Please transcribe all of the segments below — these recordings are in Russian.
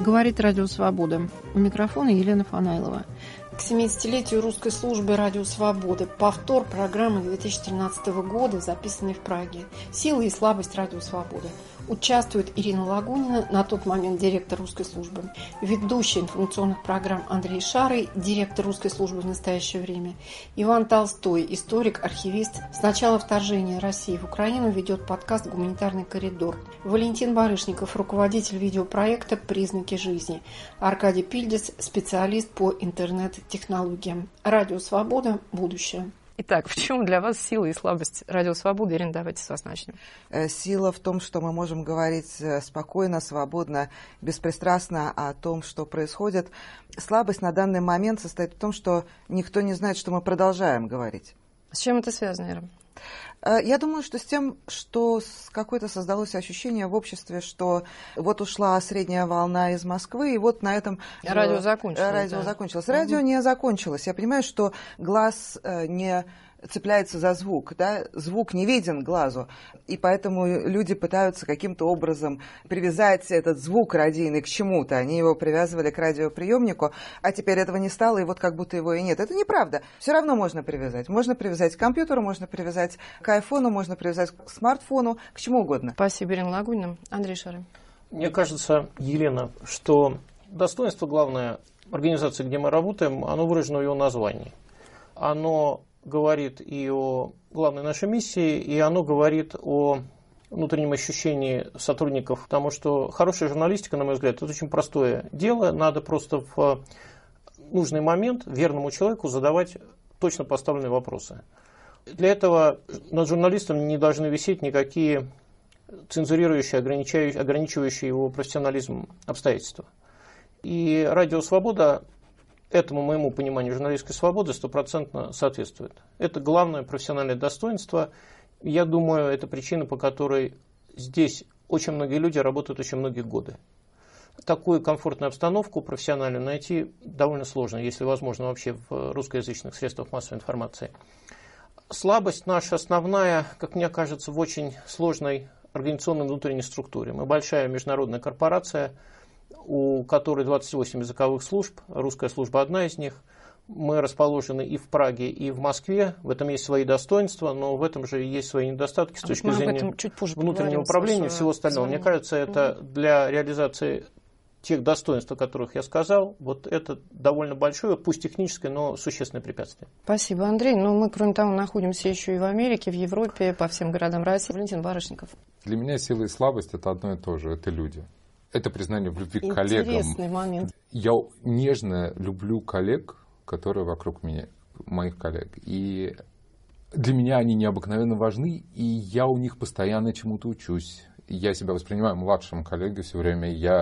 Говорит Радио Свобода. У микрофона Елена Фанайлова. К 70-летию русской службы Радио Свободы повтор программы 2013 года, записанной в Праге. «Сила и слабость Радио Свободы». Участвует Ирина Лагунина, на тот момент директор русской службы, ведущий информационных программ Андрей Шарый, директор русской службы в настоящее время, Иван Толстой, историк, архивист. С начала вторжения России в Украину ведет подкаст «Гуманитарный коридор». Валентин Барышников, руководитель видеопроекта «Признаки жизни». Аркадий Пильдис, специалист по интернет-технологиям. Радио Свобода. Будущее. Итак, в чем для вас сила и слабость Радио Свободы? Ирина, давайте с вас начнем. Сила в том, что мы можем говорить спокойно, свободно, беспристрастно о том, что происходит. Слабость на данный момент состоит в том, что никто не знает, что мы продолжаем говорить. С чем это связано, Ира? Я думаю, что с тем, что какое-то создалось ощущение в обществе, что вот ушла средняя волна из Москвы, и вот на этом... Радио закончилось. Радио закончилось. Радио не закончилось. Я понимаю, что глаз не цепляется за звук, да? Звук не виден глазу, и поэтому люди пытаются каким-то образом привязать этот звук радийный к чему-то. Они его привязывали к радиоприемнику, а теперь этого не стало, и вот как будто его и нет. Это неправда. Все равно можно привязать. Можно привязать к компьютеру, можно привязать к айфону, можно привязать к смартфону, к чему угодно. Спасибо, Ирина Лагунина. Андрей Шарый. Мне кажется, Елена, что достоинство главное организации, где мы работаем, оно выражено в ее названии. Оно говорит и о главной нашей миссии, и оно говорит о внутреннем ощущении сотрудников, потому что хорошая журналистика, на мой взгляд, это очень простое дело. Надо просто в нужный момент верному человеку задавать точно поставленные вопросы. Для этого над журналистом не должны висеть никакие цензурирующие, ограничивающие его профессионализм обстоятельства. И Радио Свобода этому моему пониманию журналистской свободы 100% соответствует. Это главное профессиональное достоинство. Я думаю, это причина, по которой здесь очень многие люди работают очень многие годы. Такую комфортную обстановку профессиональную найти довольно сложно, если возможно вообще в русскоязычных средствах массовой информации. Слабость наша основная, как мне кажется, в очень сложной организационной внутренней структуре. Мы большая международная корпорация, у которой 28 языковых служб, русская служба одна из них. Мы расположены и в Праге, и в Москве. В этом есть свои достоинства, но в этом же есть свои недостатки с точки зрения внутреннего управления и всего остального. Мне кажется, это для реализации тех достоинств, о которых я сказал, вот это довольно большое, пусть техническое, но существенное препятствие. Спасибо, Андрей. Но мы, кроме того, находимся еще и в Америке, в Европе, по всем городам России. Валентин Барышников. Для меня сила и слабость – это одно и то же, это люди. Это признание в любви к коллегам. Интересный момент. Я нежно люблю коллег, которые вокруг меня, моих коллег. И для меня они необыкновенно важны, и я у них постоянно чему-то учусь. Я себя воспринимаю младшим коллегой все время, я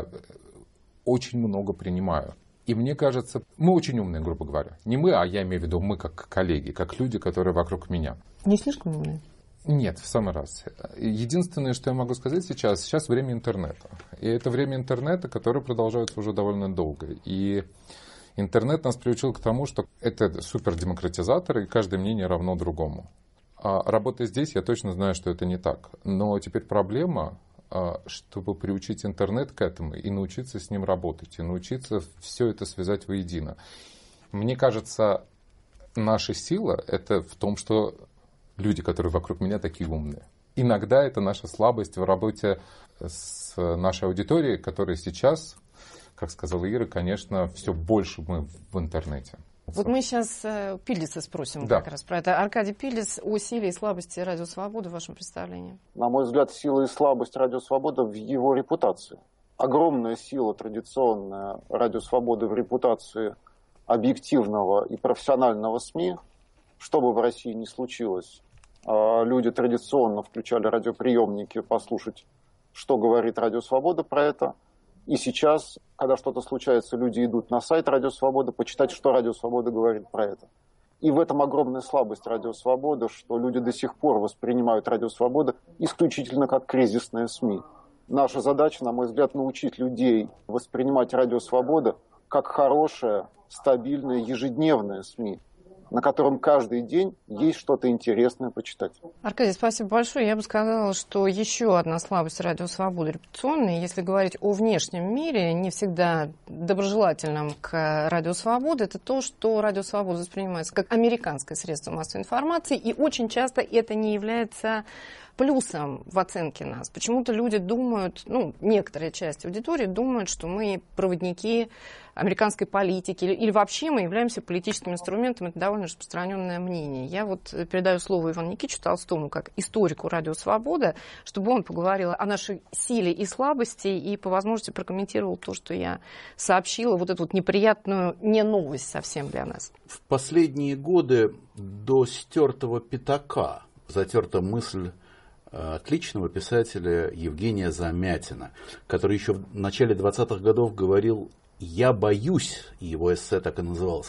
очень много принимаю. И мне кажется, мы очень умные, грубо говоря. Не мы, а я имею в виду мы как коллеги, как люди, которые вокруг меня. Не слишком умные? Нет, в самый раз. Единственное, что я могу сказать сейчас время интернета. И это время интернета, которое продолжается уже довольно долго. И интернет нас приучил к тому, что это супердемократизатор, и каждое мнение равно другому. А работая здесь, я точно знаю, что это не так. Но теперь проблема, чтобы приучить интернет к этому и научиться с ним работать, и научиться все это связать воедино. Мне кажется, наша сила – это в том, что люди, которые вокруг меня, такие умные. Иногда это наша слабость в работе с нашей аудиторией, которая сейчас, как сказала Ира, конечно, все больше мы в интернете. Вот мы сейчас Пильдиса спросим как раз про это. Аркадий Пильдис, о силе и слабости Радио Свободы в вашем представлении. На мой взгляд, сила и слабость Радио Свобода в его репутации. Огромная сила традиционная Радио Свободы в репутации объективного и профессионального СМИ. Что бы в России ни случилось, люди традиционно включали радиоприемники послушать, что говорит Радио Свобода про это. И сейчас, когда что-то случается, люди идут на сайт Радио Свобода почитать, что Радио Свобода говорит про это. И в этом огромная слабость Радио Свобода, что люди до сих пор воспринимают Радио Свобода исключительно как кризисные СМИ. Наша задача, на мой взгляд, научить людей воспринимать Радио Свобода как хорошее, стабильное, ежедневное СМИ. на котором каждый день есть что-то интересное почитать. Аркадий, спасибо большое. Я бы сказала, что еще одна слабость Радио Свобода репутационная. Если говорить о внешнем мире, не всегда доброжелательном к Радио Свобода, это то, что Радио Свобода воспринимается как американское средство массовой информации, и очень часто это не является плюсом в оценке нас. Почему-то люди думают, некоторая часть аудитории думают, что мы проводники американской политики или вообще мы являемся политическим инструментом. Это довольно распространенное мнение. Я передаю слово Ивану Никитичу Толстому как историку Радио Свобода, чтобы он поговорил о нашей силе и слабости и по возможности прокомментировал то, что я сообщила, эту неприятную не новость совсем для нас. В последние годы до стертого пятака затерта мысль отличного писателя Евгения Замятина, который еще в начале 20-х годов говорил: «Я боюсь», и его эссе так и называлось,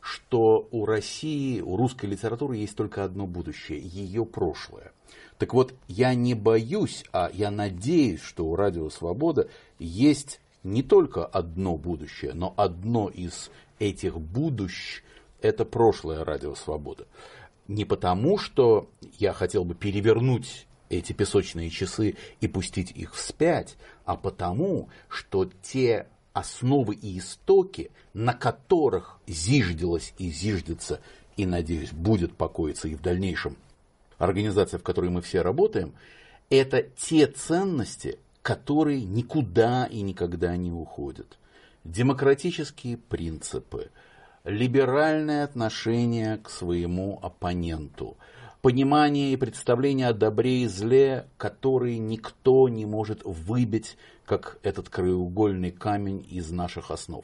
что у России, у русской литературы есть только одно будущее – ее прошлое. Так вот, я не боюсь, а я надеюсь, что у Радио Свобода есть не только одно будущее, но одно из этих будущ – это прошлое Радио Свобода. Не потому, что я хотел бы перевернуть эти песочные часы и пустить их вспять, а потому, что те основы и истоки, на которых зиждилась и зиждется, и, надеюсь, будет покоиться и в дальнейшем организация, в которой мы все работаем, это те ценности, которые никуда и никогда не уходят. Демократические принципы, либеральное отношение к своему оппоненту, понимание и представление о добре и зле, которые никто не может выбить, как этот краеугольный камень из наших основ.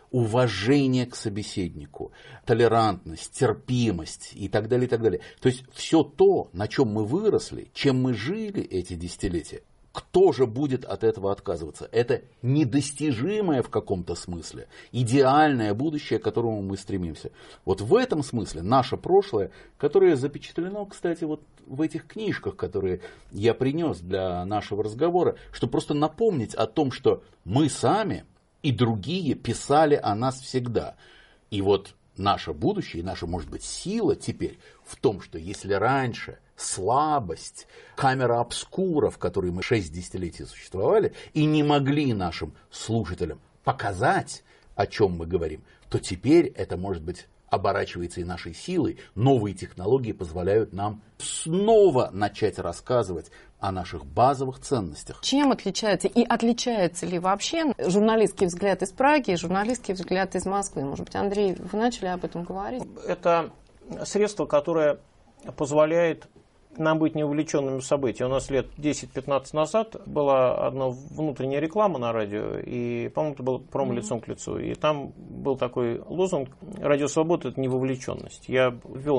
Уважение к собеседнику, толерантность, терпимость и так далее, и так далее. То есть все то, на чем мы выросли, чем мы жили эти десятилетия, кто же будет от этого отказываться? Это недостижимое в каком-то смысле, идеальное будущее, к которому мы стремимся. Вот в этом смысле наше прошлое, которое запечатлено, кстати, в этих книжках, которые я принес для нашего разговора, чтобы просто напомнить о том, что мы сами и другие писали о нас всегда. И наше будущее, и наша, может быть, сила теперь в том, что если раньше слабость, камера обскура, в которой мы 6 десятилетий существовали, и не могли нашим слушателям показать, о чем мы говорим, то теперь это, может быть, оборачивается и нашей силой. Новые технологии позволяют нам снова начать рассказывать о наших базовых ценностях. Чем отличается и отличается ли вообще журналистский взгляд из Праги и журналистский взгляд из Москвы? Может быть, Андрей, вы начали об этом говорить? Это средство, которое позволяет нам быть неувлеченными в события. У нас лет 10-15 назад была одна внутренняя реклама на радио, и, по-моему, это было промо лицом к лицу. И там был такой лозунг: «Радио Свобода – это не вовлеченность». Я ввел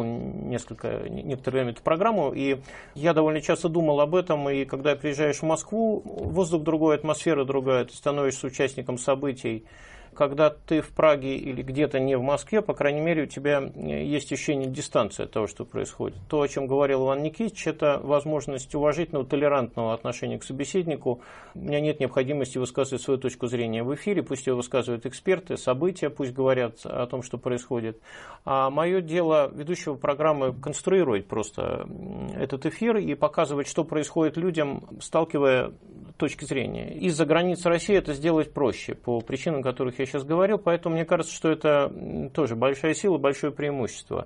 некоторое время эту программу, и я довольно часто думал об этом. И когда приезжаешь в Москву, воздух другой, атмосфера другая, ты становишься участником событий. Когда ты в Праге или где-то не в Москве, по крайней мере, у тебя есть ощущение дистанции от того, что происходит. То, о чем говорил Иван Никитич, это возможность уважительного, толерантного отношения к собеседнику. У меня нет необходимости высказывать свою точку зрения в эфире, пусть ее высказывают эксперты, события, пусть говорят о том, что происходит. А мое дело ведущего программы конструировать просто этот эфир и показывать, что происходит людям, сталкивая точки зрения. Из-за границ России это сделать проще, по причинам, которых я сейчас говорил, поэтому мне кажется, что это тоже большая сила, большое преимущество.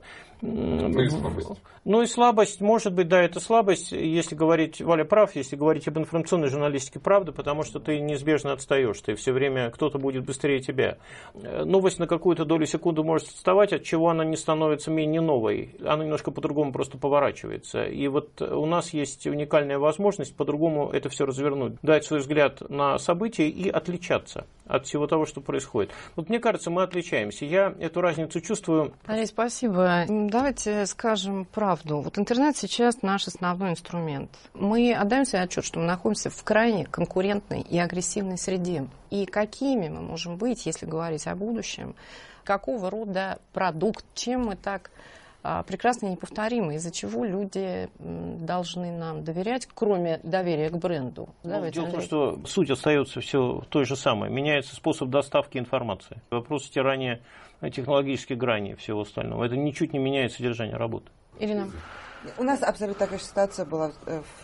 И слабость. Ну и слабость, может быть, да, это слабость, если говорить, Валя прав, если говорить об информационной журналистике, правда, потому что ты неизбежно отстаешь, ты все время, кто-то будет быстрее тебя. Новость на какую-то долю секунды может отставать, от чего она не становится менее новой, она немножко по-другому просто поворачивается. И у нас есть уникальная возможность по-другому это все развернуть, дать свой взгляд на события и отличаться от всего того, что происходит. Мне кажется, мы отличаемся. Я эту разницу чувствую. Андрей, спасибо. Давайте скажем правду. Интернет сейчас наш основной инструмент. Мы отдаем себе отчет, что мы находимся в крайне конкурентной и агрессивной среде. И какими мы можем быть, если говорить о будущем, какого рода продукт, чем мы так прекрасный и неповторимый, из-за чего люди должны нам доверять, кроме доверия к бренду. Дело в том, что суть остается все той же самой. Меняется способ доставки информации. Вопрос стирания технологических граней и всего остального. Это ничуть не меняет содержание работы. Ирина? У нас абсолютно такая ситуация была в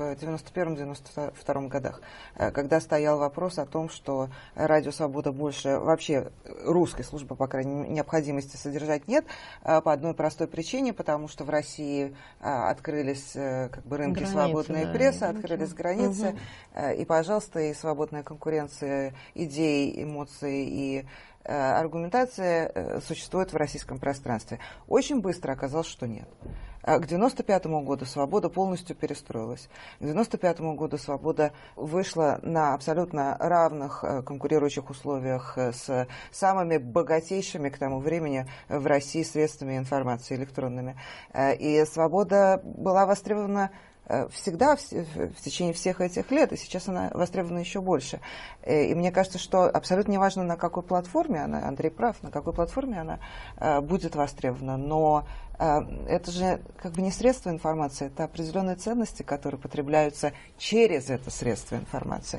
91-92 годах, когда стоял вопрос о том, что Радио Свобода больше вообще русской службы, по крайней мере, необходимости содержать нет, по одной простой причине, потому что в России открылись рынки границы, свободной прессы, открылись границы, и, пожалуйста, и свободная конкуренция идей, эмоций и аргументация существует в российском пространстве. Очень быстро оказалось, что нет. К 1995 году «Свобода» полностью перестроилась. К 1995 году «Свобода» вышла на абсолютно равных конкурирующих условиях с самыми богатейшими к тому времени в России средствами информации электронными. И «Свобода» была востребована всегда, в течение всех этих лет, и сейчас она востребована еще больше. И мне кажется, что абсолютно неважно, на какой платформе она, Андрей прав, на какой платформе она будет востребована, но это же не средство информации, это определенные ценности, которые потребляются через это средство информации.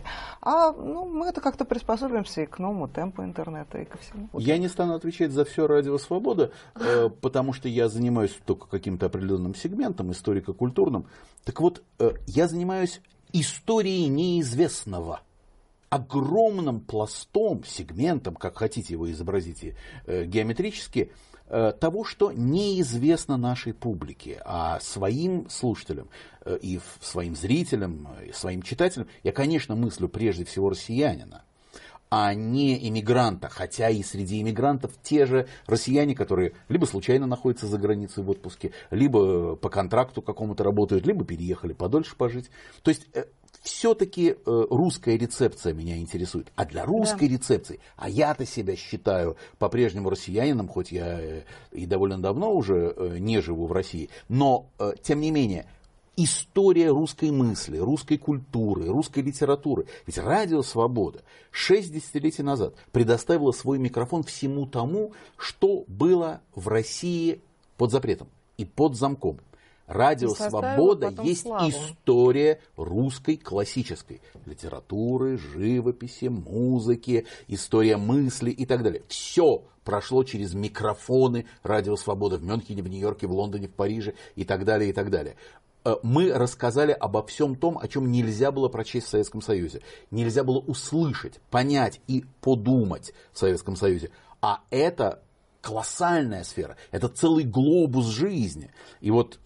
Мы это как-то приспособимся и к новому темпу интернета, и ко всему. Я не стану отвечать за все Радио Свобода, потому что я занимаюсь только каким-то определенным сегментом, историко-культурным. Так вот, я занимаюсь историей неизвестного. Огромным пластом, сегментом, как хотите его изобразите геометрически, того, что неизвестно нашей публике, а своим слушателям и своим зрителям, и своим читателям я, конечно, мыслю прежде всего россиянина, а не иммигранта, хотя и среди иммигрантов те же россияне, которые либо случайно находятся за границей в отпуске, либо по контракту какому-то работают, либо переехали подольше пожить. То есть все-таки русская рецепция меня интересует. А для русской рецепции, а я-то себя считаю по-прежнему россиянином, хоть я и довольно давно уже не живу в России, но тем не менее, история русской мысли, русской культуры, русской литературы. Ведь Радио Свобода 6 десятилетий назад предоставила свой микрофон всему тому, что было в России под запретом и под замком. Радио Свобода есть славу. История русской классической литературы, живописи, музыки, история мысли и так далее. Все прошло через микрофоны Радио Свобода в Мюнхене, в Нью-Йорке, в Лондоне, в Париже и так далее, и так далее. Мы рассказали обо всем том, о чем нельзя было прочесть в Советском Союзе. Нельзя было услышать, понять и подумать в Советском Союзе. А это колоссальная сфера, это целый глобус жизни. И вот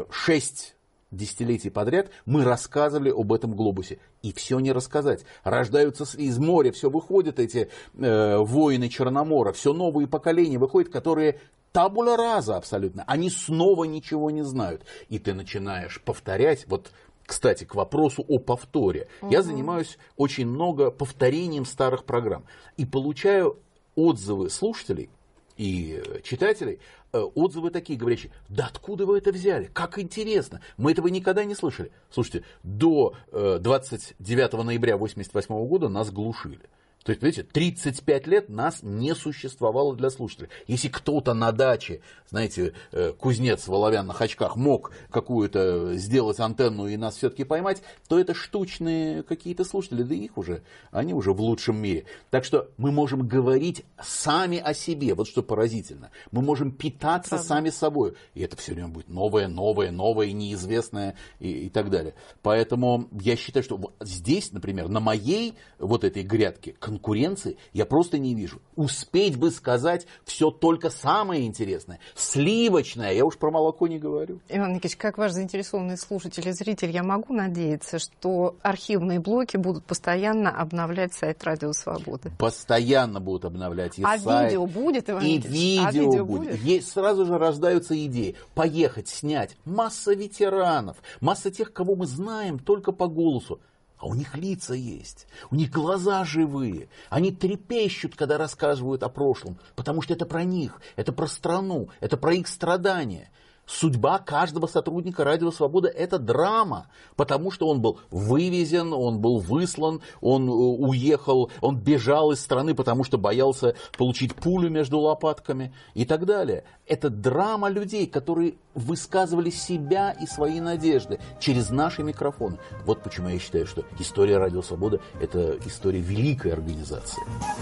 6 десятилетий подряд мы рассказывали об этом глобусе. И все не рассказать. Рождаются из моря, все выходят эти воины Черномора, все новые поколения выходят, которые табула раса абсолютно. Они снова ничего не знают. И ты начинаешь повторять. Вот, кстати, к вопросу о повторе. Я занимаюсь очень много повторением старых программ. И получаю отзывы слушателей и читателей, отзывы такие, говорящие: да откуда вы это взяли, как интересно, мы этого никогда не слышали. Слушайте, до 29 ноября 1988 года нас глушили. То есть, понимаете, 35 лет нас не существовало для слушателей. Если кто-то на даче, знаете, кузнец в оловянных очках мог какую-то сделать антенну и нас все-таки поймать, то это штучные какие-то слушатели, да их уже, они уже в лучшем мире. Так что мы можем говорить сами о себе, вот что поразительно. Мы можем питаться сами собой. И это все время будет новое, неизвестное и так далее. Поэтому я считаю, что здесь, например, на моей вот этой грядке конкуренции я просто не вижу. Успеть бы сказать все только самое интересное, сливочное, я уж про молоко не говорю. Иван Никитич, как ваш заинтересованный слушатель и зритель, я могу надеяться, что архивные блоки будут постоянно обновлять сайт Радио Свободы? Постоянно будут обновлять и сайт. Видео будет, Иван Никитич? Видео будет. Сразу же рождаются идеи. Поехать, снять. Масса ветеранов, масса тех, кого мы знаем только по голосу. А у них лица есть, у них глаза живые. Они трепещут, когда рассказывают о прошлом, потому что это про них, это про страну, это про их страдания. Судьба каждого сотрудника «Радио Свобода» — это драма, потому что он был вывезен, он был выслан, он уехал, он бежал из страны, потому что боялся получить пулю между лопатками и так далее. Это драма людей, которые высказывали себя и свои надежды через наши микрофоны. Вот почему я считаю, что история «Радио Свобода» — это история великой организации.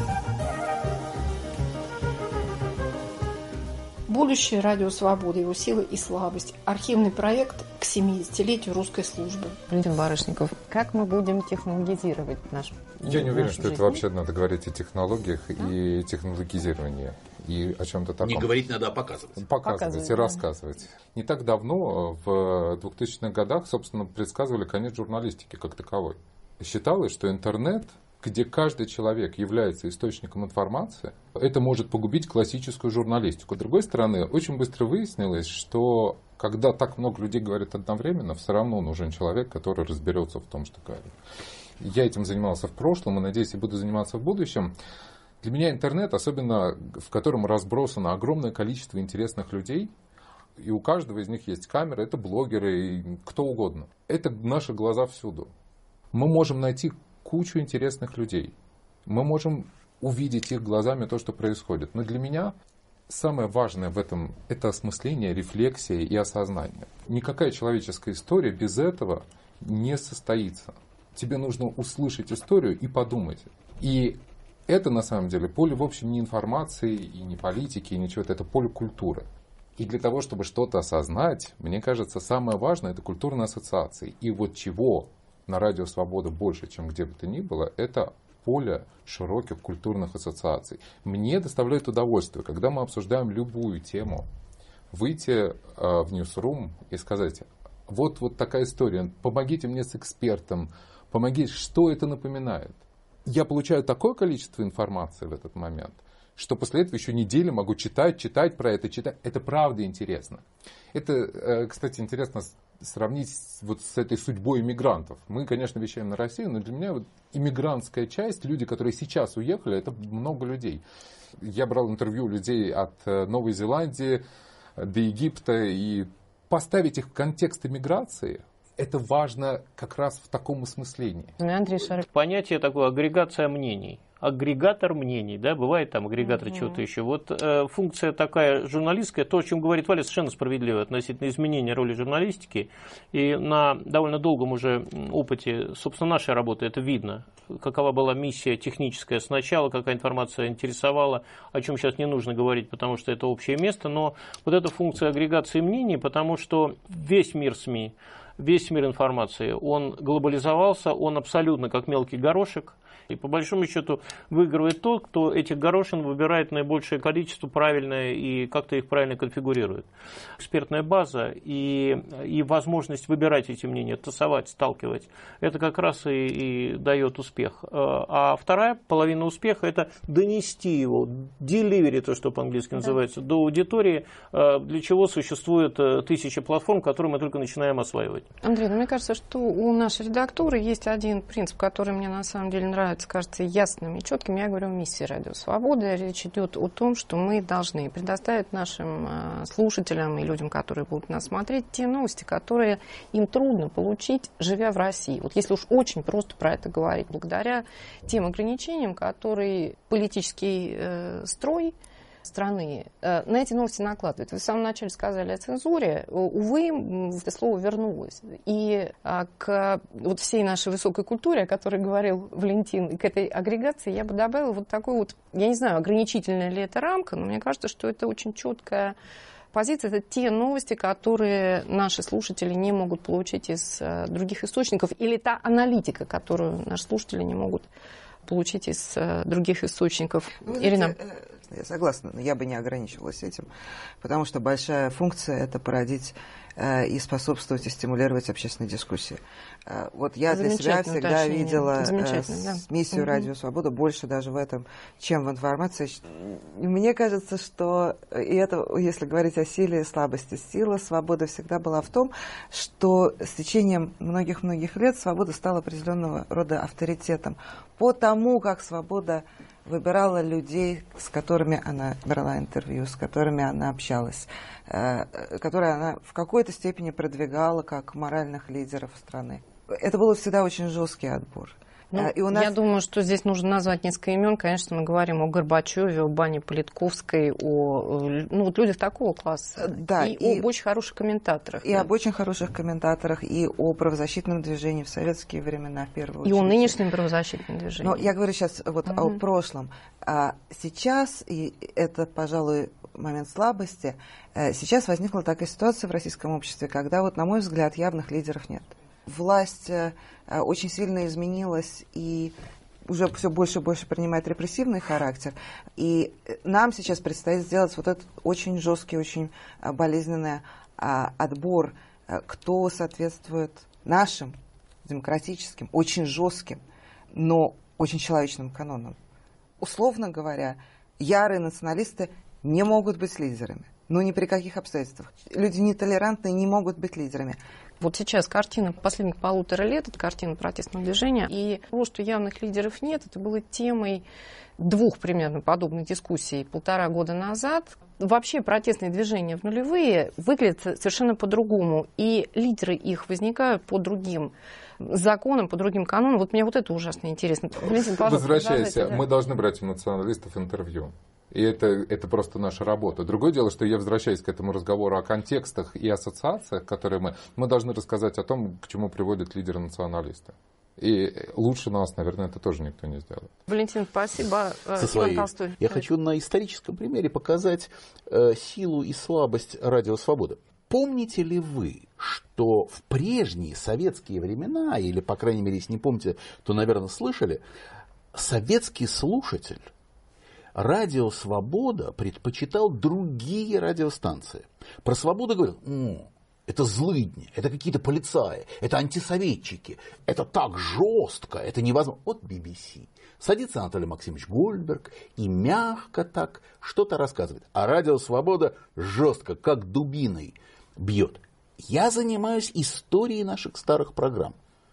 Будущее Радио Свобода, его силы и слабость. Архивный проект к 70-летию русской службы. Валентин Барышников, как мы будем технологизировать наш Я не уверен, нашу что жизнь? это вообще надо говорить о технологиях и технологизировании. И о чем-то таком. Не говорить надо, а показывать. Показывать и рассказывать. Не так давно, в 2000-х годах, собственно, предсказывали конец журналистики как таковой. Считалось, что интернет, где каждый человек является источником информации, это может погубить классическую журналистику. С другой стороны, очень быстро выяснилось, что когда так много людей говорят одновременно, все равно нужен человек, который разберется в том, что говорит. Я этим занимался в прошлом и, надеюсь, и буду заниматься в будущем. Для меня интернет, особенно в котором разбросано огромное количество интересных людей, и у каждого из них есть камера, это блогеры, и кто угодно. Это наши глаза всюду. Мы можем найти кучу интересных людей. Мы можем увидеть их глазами то, что происходит. Но для меня самое важное в этом – это осмысление, рефлексия и осознание. Никакая человеческая история без этого не состоится. Тебе нужно услышать историю и подумать. И это, на самом деле, поле, в общем, не информации, и не политики, и ничего. Это поле культуры. И для того, чтобы что-то осознать, мне кажется, самое важное – это культурные ассоциации. И вот чего на Радио Свобода больше, чем где бы то ни было, это поле широких культурных ассоциаций. Мне доставляет удовольствие, когда мы обсуждаем любую тему, выйти в ньюсрум и сказать, вот такая история, помогите мне с экспертом, помогите, что это напоминает. Я получаю такое количество информации в этот момент, что после этого еще неделю могу читать про это, читать. Это правда интересно. Это, кстати, интересно сравнить вот с этой судьбой иммигрантов. Мы, конечно, вещаем на Россию, но для меня вот иммигрантская часть, люди, которые сейчас уехали, это много людей. Я брал интервью людей от Новой Зеландии до Египта, и поставить их в контекст иммиграции, это важно как раз в таком осмыслении. Андрей Шаров. Понятие такое агрегация мнений. Агрегатор мнений, да, бывает там агрегатор чего-то еще. Вот функция такая журналистская, то, о чем говорит Валя, совершенно справедливо относительно изменения роли журналистики. И на довольно долгом уже опыте, собственно, нашей работы это видно. Какова была миссия техническая сначала, какая информация интересовала, о чем сейчас не нужно говорить, потому что это общее место. Но вот эта функция агрегации мнений, потому что весь мир СМИ, весь мир информации, он глобализовался, он абсолютно как мелкий горошек. И по большому счету выигрывает тот, кто этих горошин выбирает наибольшее количество правильное и как-то их правильно конфигурирует. Экспертная база и возможность выбирать эти мнения, тасовать, сталкивать, это как раз и дает успех. А вторая половина успеха – это донести его, delivery, то, что по-английски называется, до аудитории, для чего существует тысячи платформ, которые мы только начинаем осваивать. Андрей, мне кажется, что у нашей редактуры есть один принцип, который мне на самом деле нравится, кажется ясным и четким. Я говорю о миссии Радио Свобода. Речь идет о том, что мы должны предоставить нашим слушателям и людям, которые будут нас смотреть, те новости, которые им трудно получить, живя в России. Вот если уж очень просто про это говорить, благодаря тем ограничениям, которые политический строй страны на эти новости накладывает. Вы в самом начале сказали о цензуре. Увы, это слово вернулось. И к вот всей нашей высокой культуре, о которой говорил Валентин, и к этой агрегации я бы добавила вот такой вот, я не знаю, ограничительная ли это рамка, но мне кажется, что это очень четкая позиция. Это те новости, которые наши слушатели не могут получить из других источников, или та аналитика, которую наши слушатели не могут получить из других источников. Ирина. Я согласна, но я бы не ограничивалась этим, потому что большая функция – это породить и способствовать и стимулировать общественные дискуссии. Вот я для себя всегда видела миссию Радио Свобода больше даже в этом, чем в информации. И мне кажется, что, и это, если говорить о силе и слабости, сила свободы всегда была в том, что с течением многих-многих лет свобода стала определенного рода авторитетом по тому, как свобода выбирала людей, с которыми она брала интервью, с которыми она общалась, которые она в какой-то степени продвигала как моральных лидеров страны. Это был всегда очень жесткий отбор. Ну, И у нас... Я думаю, что здесь нужно назвать несколько имен. Конечно, мы говорим о Горбачеве, о Бане Политковской, о людях такого класса. Да, и об очень хороших комментаторах. И об очень хороших комментаторах, и о правозащитном движении в советские времена, в первую очередь. И о нынешнем правозащитном движении. Но я говорю сейчас вот о прошлом. А сейчас, и это, пожалуй, момент слабости, сейчас возникла такая ситуация в российском обществе, когда, вот, на мой взгляд, явных лидеров нет. Власть очень сильно изменилась и уже все больше и больше принимает репрессивный характер. И нам сейчас предстоит сделать вот этот очень жесткий, очень болезненный отбор, кто соответствует нашим демократическим, очень жестким, но очень человечным канонам. Условно говоря, ярые националисты не могут быть лидерами. Ну, ни при каких обстоятельствах. Люди нетолерантные не могут быть лидерами. Вот сейчас картина последних 1,5 лет, это картина протестного движения. И то, что явных лидеров нет, это было темой 2 примерно подобных дискуссий 1,5 года назад. Вообще протестные движения в нулевые выглядят совершенно по-другому. И лидеры их возникают по другим законам, по другим канонам. Вот мне вот это ужасно интересно. Валентин, пожалуйста, возвращайся. Мы должны брать у националистов интервью. И это просто наша работа. Другое дело, что я возвращаюсь к этому разговору о контекстах и ассоциациях, которые мы должны рассказать о том, к чему приводят лидеры националисты. И лучше нас, наверное, это тоже никто не сделает. Валентин, спасибо. Со своей. Я хочу на историческом примере показать силу и слабость радио «Свобода». Помните ли вы, что в прежние советские времена, или, по крайней мере, если не помните, то, наверное, слышали, советский слушатель радио «Свобода» предпочитал другие радиостанции. Про «Свободу» говорил: это злыдни, это какие-то полицаи, это антисоветчики, это так жестко, это невозможно. Вот BBC. Садится Анатолий Максимович Гольдберг и мягко так что-то рассказывает. А радио «Свобода» жестко, как дубиной, бьет. Я занимаюсь историей наших старых программ.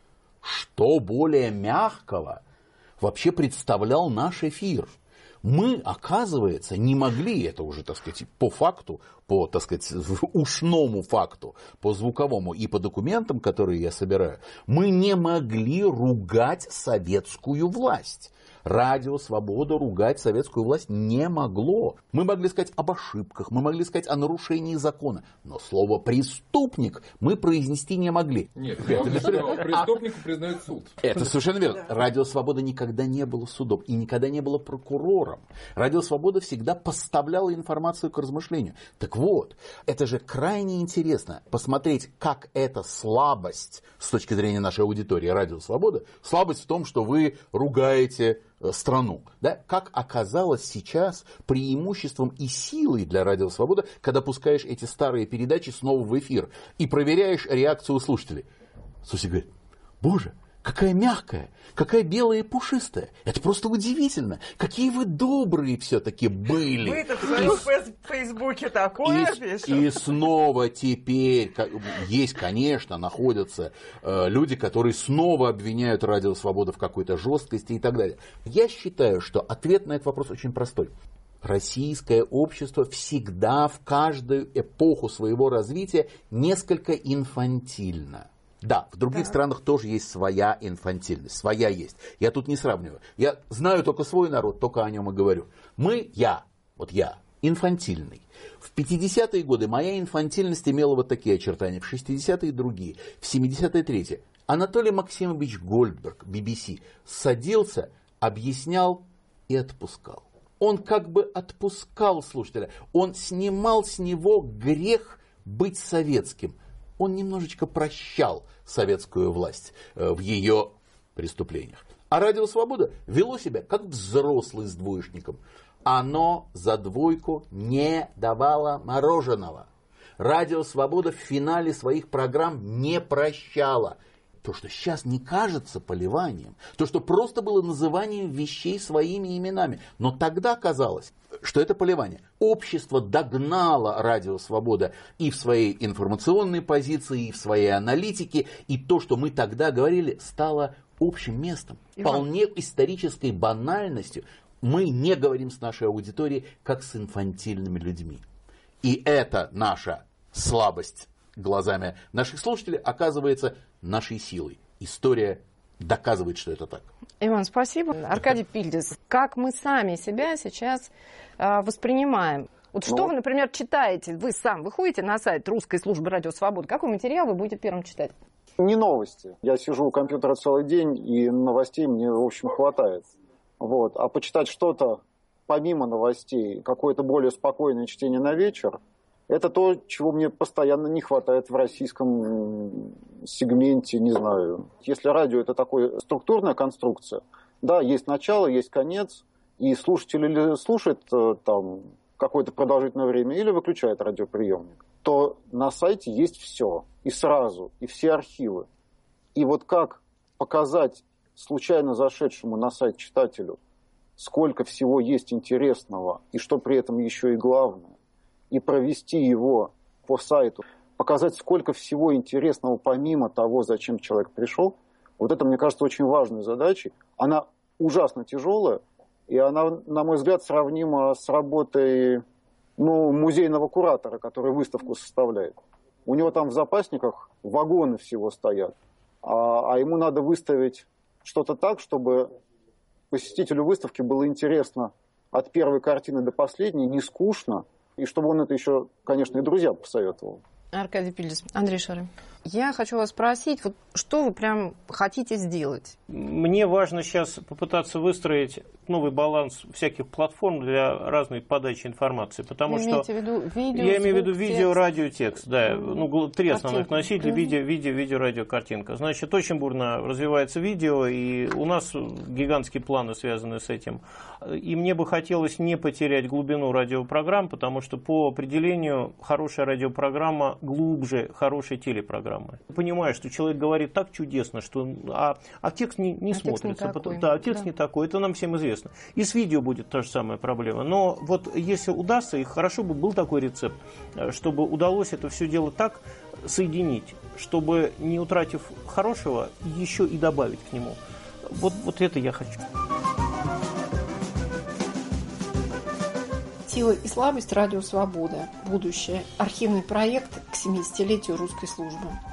Что более мягкого вообще представлял наш эфир? Мы, оказывается, не могли, это уже, так сказать, по факту, по, так сказать, ушному факту, по звуковому и по документам, которые я собираю, мы не могли ругать советскую власть. Радио «Свобода» ругать советскую власть не могло. Мы могли сказать об ошибках, мы могли сказать о нарушении закона, но слово «преступник» мы произнести не могли. Нет, преступнику признает суд. Это совершенно верно. Радио «Свобода» никогда не было судом и никогда не было прокурором. Радио «Свобода» всегда поставляло информацию к размышлению. Так вот, это же крайне интересно посмотреть, как эта слабость с точки зрения нашей аудитории радио «Свобода», слабость в том, что вы ругаете страну. Да? Как оказалось сейчас преимуществом и силой для радио «Свобода», когда пускаешь эти старые передачи снова в эфир и проверяешь реакцию слушателей. Слушай, говорит: боже, какая мягкая, какая белая и пушистая. Это просто удивительно. Какие вы добрые все-таки были. Вы-то в своем Фейсбуке такое пишете. И снова теперь есть, конечно, находятся люди, которые снова обвиняют радио «Свобода» в какой-то жесткости и так далее. Я считаю, что ответ на этот вопрос очень простой. Российское общество всегда в каждую эпоху своего развития несколько инфантильно. Да, в других странах тоже есть своя инфантильность, своя есть. Я тут не сравниваю. Я знаю только свой народ, только о нем и говорю. Я, инфантильный. В 50-е годы моя инфантильность имела вот такие очертания, в 60-е другие, в 70-е третьи. Анатолий Максимович Гольдберг, BBC, садился, объяснял и отпускал. Он как бы отпускал слушателя, он снимал с него грех быть советским. Он немножечко прощал советскую власть в ее преступлениях. А радио «Свобода» вело себя как взрослый с двоечником. Оно за двойку не давало мороженого. Радио «Свобода» в финале своих программ не прощало. То, что сейчас не кажется поливанием, то, что просто было называнием вещей своими именами. Но тогда казалось, что это поливание. Общество догнало радио «Свобода» и в своей информационной позиции, и в своей аналитике. И то, что мы тогда говорили, стало общим местом. Вполне исторической банальностью. мы не говорим с нашей аудиторией, как с инфантильными людьми. И это наша слабость глазами наших слушателей оказывается нашей силой. История доказывает, что это так. Иван, спасибо. Аркадий Пильдис, как мы сами себя сейчас воспринимаем? Вот что вы, например, читаете? Вы сам выходите на сайт Русской службы Радио Свобода. Какой материал вы будете первым читать? Не новости. Я сижу у компьютера целый день, и новостей мне, в общем, хватает. Вот. А почитать что-то помимо новостей, какое-то более спокойное чтение на вечер, это то, чего мне постоянно не хватает в российском сегменте, не знаю. Если радио – это такая структурная конструкция, да, есть начало, есть конец, и слушатель или слушает там какое-то продолжительное время, или выключает радиоприемник, то на сайте есть все, и сразу, и все архивы. И вот как показать случайно зашедшему на сайт читателю, сколько всего есть интересного, и что при этом еще и главное, и провести его по сайту, показать, сколько всего интересного помимо того, зачем человек пришел, вот это, мне кажется, очень важной задачей. Она ужасно тяжелая, и она, на мой взгляд, сравнима с работой музейного куратора, который выставку составляет. У него там в запасниках вагоны всего стоят, а ему надо выставить что-то так, чтобы посетителю выставки было интересно от первой картины до последней, не скучно, и чтобы он это еще, конечно, и друзьям посоветовал. Аркадий Пильдис, Андрей Шарым. Я хочу вас спросить, вот что вы прям хотите сделать? Мне важно сейчас попытаться выстроить новый баланс всяких платформ для разной подачи информации, потому что в виду видео, я имею в виду звук, видео, текст? радио, текст, да, три основных Картинка. носителя: видео, радио, картинка. Значит, очень бурно развивается видео, и у нас гигантские планы связаны с этим. И мне бы хотелось не потерять глубину радиопрограмм, потому что по определению хорошая радиопрограмма глубже хорошей телепрограммы. Понимаю, что человек говорит так чудесно, что а текст не смотрится. Текст не такой, это нам всем известно. И с видео будет та же самая проблема. Но вот если удастся, и хорошо бы был такой рецепт, чтобы удалось это все дело так соединить, чтобы, не утратив хорошего, еще и добавить к нему. Вот это я хочу. «Сила и слабость. Радио Свобода. Будущее». Архивный проект к 70-летию русской службы.